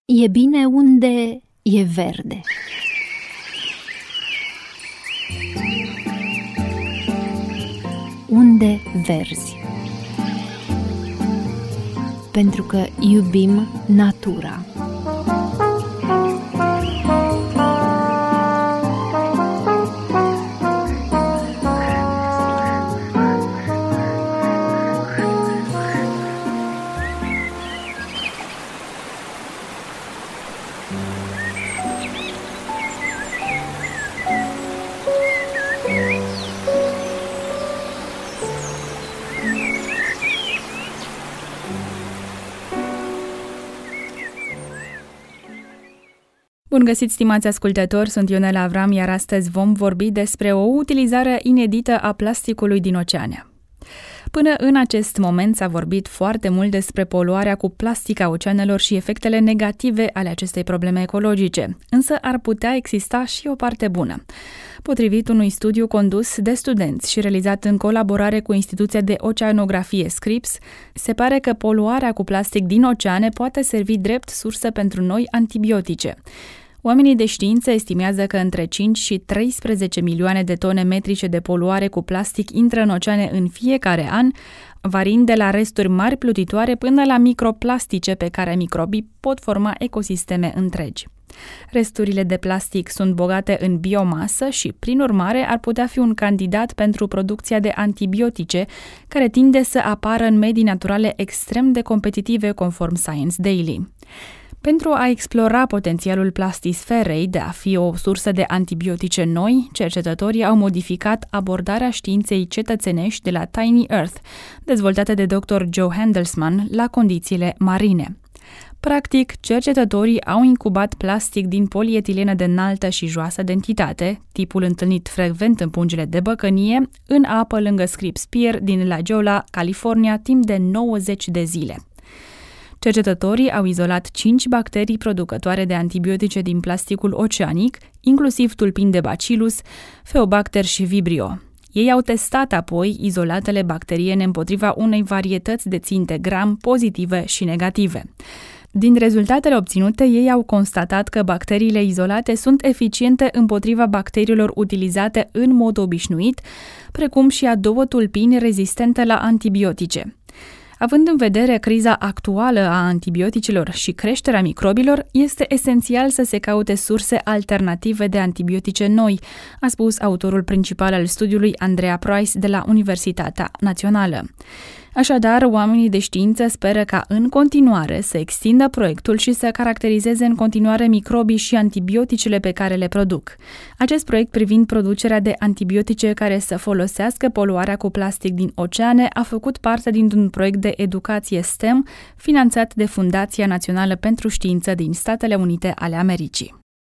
E bine unde e verde. Unde verzi. Pentru că iubim natura. Bun găsit, stimați ascultători, sunt Ionela Avram, iar astăzi vom vorbi despre o utilizare inedită a plasticului din oceane. Până în acest moment s-a vorbit foarte mult despre poluarea cu plastic a oceanelor și efectele negative ale acestei probleme ecologice, însă ar putea exista și o parte bună. Potrivit unui studiu condus de studenți și realizat în colaborare cu instituția de oceanografie Scripps, se pare că poluarea cu plastic din oceane poate servi drept sursă pentru noi antibiotice. Oamenii de știință estimează că între 5 și 13 milioane de tone metrice de poluare cu plastic intră în oceane în fiecare an, variind de la resturi mari plutitoare până la microplastice pe care microbii pot forma ecosisteme întregi. Resturile de plastic sunt bogate în biomasă și, prin urmare, ar putea fi un candidat pentru producția de antibiotice, care tinde să apară în medii naturale extrem de competitive, conform Science Daily. Pentru a explora potențialul plastisferei de a fi o sursă de antibiotice noi, cercetătorii au modificat abordarea științei cetățenești de la Tiny Earth, dezvoltată de Dr. Joe Handelsman, la condițiile marine. Practic, cercetătorii au incubat plastic din polietilenă de înaltă și joasă densitate, tipul întâlnit frecvent în pungile de băcănie, în apă lângă Scripps Pier din La Jolla, California, timp de 90 de zile. Cercetătorii au izolat 5 bacterii producătoare de antibiotice din plasticul oceanic, inclusiv tulpini de Bacillus, Pheobacter și Vibrio. Ei au testat apoi izolatele bacteriene împotriva unei varietăți de ținte gram pozitive și negative. Din rezultatele obținute, ei au constatat că bacteriile izolate sunt eficiente împotriva bacteriilor utilizate în mod obișnuit, precum și a 2 tulpini rezistente la antibiotice. Având în vedere criza actuală a antibioticelor și creșterea microbilor, este esențial să se caute surse alternative de antibiotice noi, a spus autorul principal al studiului Andrea Price de la Universitatea Națională. Așadar, oamenii de știință speră ca în continuare să extindă proiectul și să caracterizeze în continuare microbii și antibioticele pe care le produc. Acest proiect privind producerea de antibiotice care să folosească poluarea cu plastic din oceane a făcut parte dintr-un proiect de educație STEM finanțat de Fundația Națională pentru Știință din Statele Unite ale Americii.